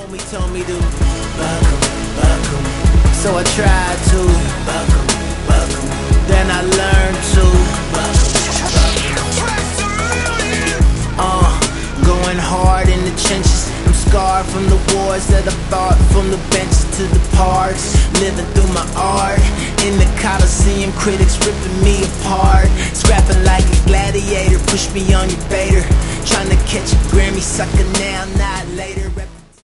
told me to buck 'em, buck 'em. So I tried to buck 'em, buck 'em. Then I learned to buck 'em, buck 'em. Going hard in the trenches. I'm scarred from the wars that I fought, from the benches to the parks. Living through my art in the Coliseum, critics ripping me apart. Scrapping like a gladiator, push me on your baiter. Trying to catch a Grammy, sucker now, not later.